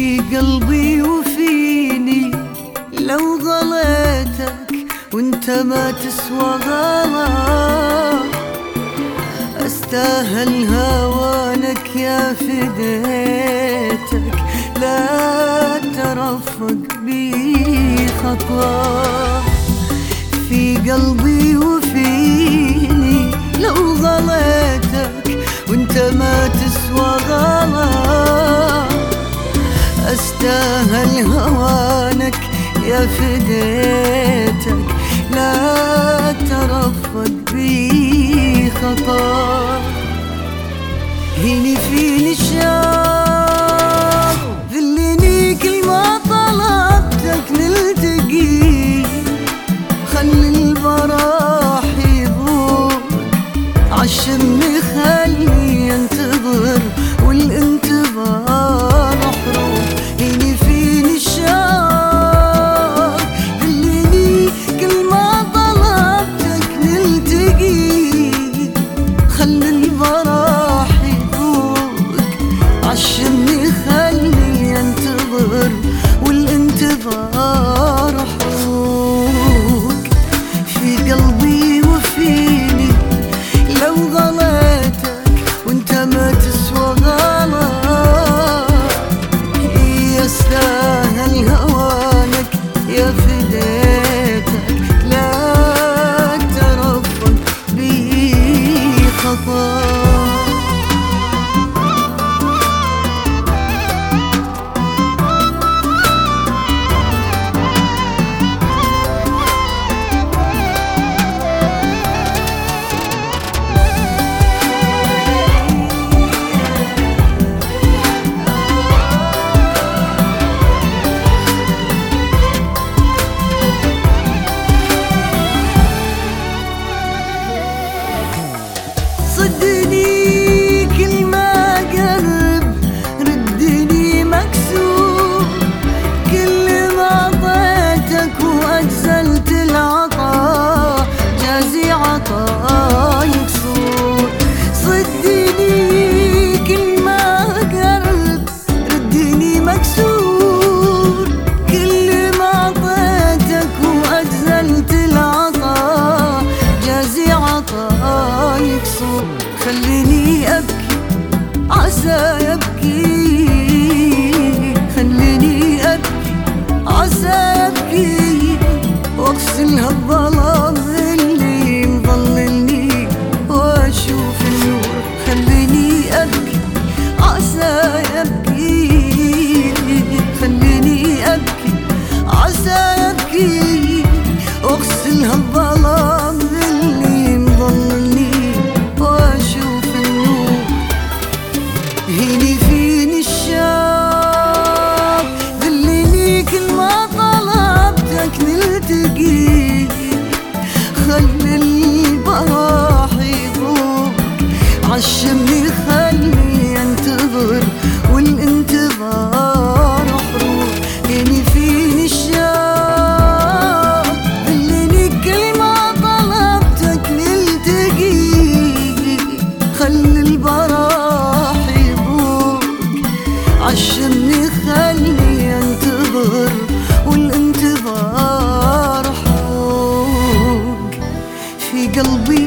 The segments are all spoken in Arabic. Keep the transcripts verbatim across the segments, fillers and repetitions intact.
في قلبي وفيني لو غليتك وانت ما تسوى غلا، استاهل هوانك يا فديتك، لا ترفق بي خطوة. في قلبي وفيني لو غليتك وانت ما تسوى غلا، استاهل هوانك يا فديتك، لا ترفق بي خطا. هيني فيني الشوق ذلني كل ما طلبتك نلتقي، خلي البراح يضوق عالشم خلي ينتظر والانتظار حروب. هيني فيني الشوق ذلني كل ما طلبتك نلتقي، خلي البراح يضوق عالشم خلي ينتظر والانتظار حروب. في قلبي وفيني لو غليتك وانت ما تسوى غلا، يستاهل هوانك يا فديتك، لا ترفق بي خطا. صدني كل ما قرب ردني مكسور، كل ما عطيتك واجزلت العطاء جازي عطايك صور. صدني كل ما قرب ردني مكسور، كل ما عطيتك واجزلت العطاء جازي عطايك صور. خليني أبكي عسى يبكي، خليني أبكي عسى يبكي، واغسل هالظلام اللي مظللني واشوف النور. خليني أبكي عسى يبكي، خليني أبكي عسى يبكي، واغسل هالظلام اللي مظللني واشوف النور. هيني فيني الشوق ذلني كل ما طلبتك نلتقي، خلي البراح يضوق عالشم خلي ينتظر والانتظار حروب. هيني فيني الشوق ذلني كل ما طلبتك نلتقي، خلي البراح يضوق عالشم خلي ينتظر والانتظار حروق. في قلبي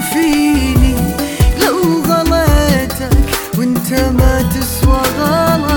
وفيني لو غليتك وانت ما تسوى غلا،